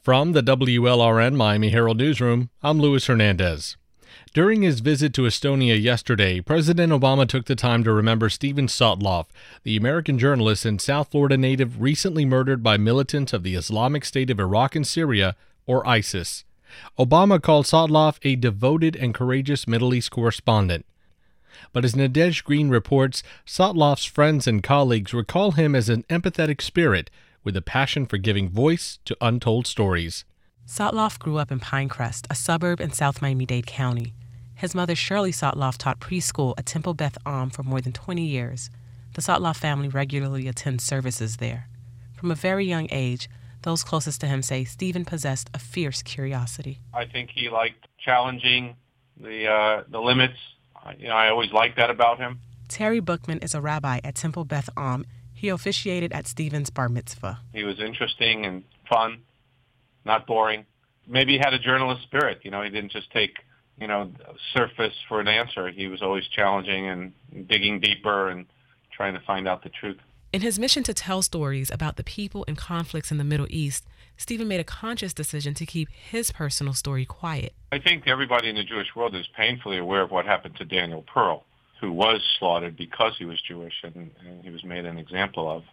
From the WLRN Miami Herald Newsroom, I'm Luis Hernandez. During his visit to Estonia yesterday, President Obama took the time to remember Steven Sotloff, the American journalist and South Florida native recently murdered by militants of the Islamic State of Iraq and Syria, or ISIS. Obama called Sotloff a devoted and courageous Middle East correspondent. But as Nadej Green reports, Sotloff's friends and colleagues recall him as an empathetic spirit with a passion for giving voice to untold stories. Sotloff grew up in Pinecrest, a suburb in South Miami-Dade County. His mother, Shirley Sotloff, taught preschool at Temple Beth Am for more than 20 years. The Sotloff family regularly attends services there. From a very young age, those closest to him say Steven possessed a fierce curiosity. I think he liked challenging the limits. I always liked that about him. Terry Bookman is a rabbi at Temple Beth Am. He officiated at Steven's bar mitzvah. He was interesting and fun, not boring. Maybe he had a journalist spirit. He didn't just take surface for an answer. He was always challenging and digging deeper and trying to find out the truth. In his mission to tell stories about the people and conflicts in the Middle East, Steven made a conscious decision to keep his personal story quiet. I think everybody in the Jewish world is painfully aware of what happened to Daniel Pearl, who was slaughtered because he was Jewish and he was made an example of.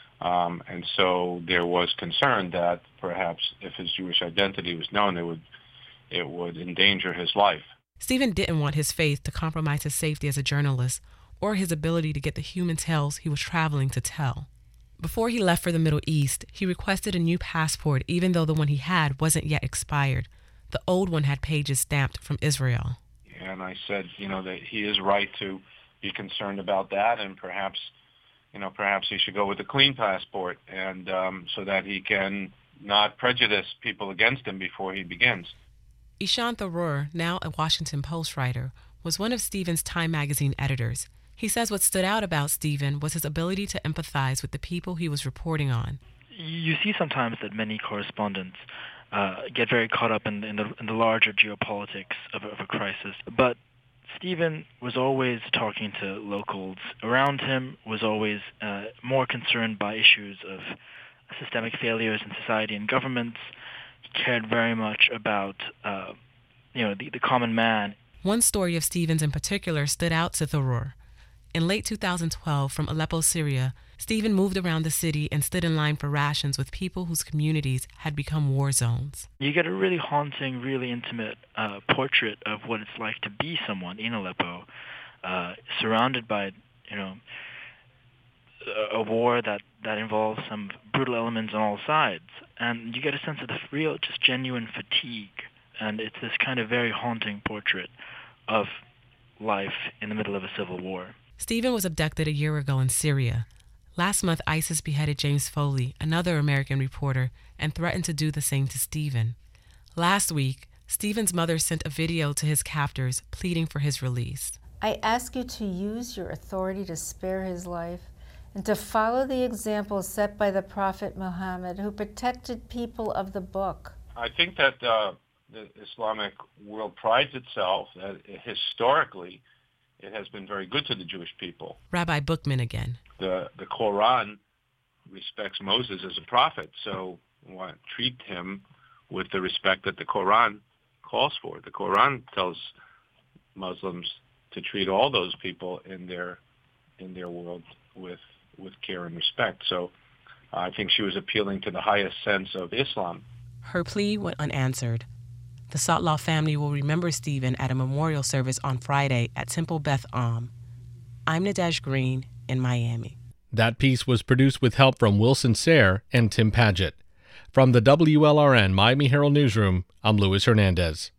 And so there was concern that perhaps if his Jewish identity was known, it would endanger his life. Steven didn't want his faith to compromise his safety as a journalist or his ability to get the human tales he was traveling to tell. Before he left for the Middle East, he requested a new passport even though the one he had wasn't yet expired. The old one had pages stamped from Israel. And I said, that he is right to be concerned about that, and perhaps he should go with a clean passport, and so that he can not prejudice people against him before he begins. Ishan Tharoor, now a Washington Post writer, was one of Steven's Time magazine editors. He says what stood out about Steven was his ability to empathize with the people he was reporting on. You see sometimes that many correspondents get very caught up in the larger geopolitics of a crisis. But Steven was always talking to locals around him, was always more concerned by issues of systemic failures in society and governments. He cared very much about the common man. One story of Steven's in particular stood out to Tharoor. In late 2012, from Aleppo, Syria, Steven moved around the city and stood in line for rations with people whose communities had become war zones. You get a really haunting, really intimate portrait of what it's like to be someone in Aleppo, surrounded by, a war that involves some brutal elements on all sides. And you get a sense of the real, just genuine fatigue. And it's this kind of very haunting portrait of life in the middle of a civil war. Steven was abducted a year ago in Syria. Last month, ISIS beheaded James Foley, another American reporter, and threatened to do the same to Steven. Last week, Steven's mother sent a video to his captors pleading for his release. I ask you to use your authority to spare his life and to follow the example set by the Prophet Muhammad, who protected people of the book. I think that the Islamic world prides itself that historically it has been very good to the Jewish people. Rabbi Bookman again. The Quran respects Moses as a prophet, so treat him with the respect that the Quran calls for. The Quran tells Muslims to treat all those people in their world with care and respect. So I think she was appealing to the highest sense of Islam. Her plea went unanswered. The Sotloff family will remember Steven at a memorial service on Friday at Temple Beth Am. I'm Nadej Green in Miami. That piece was produced with help from Wilson Sayre and Tim Paget. From the WLRN Miami Herald Newsroom, I'm Luis Hernandez.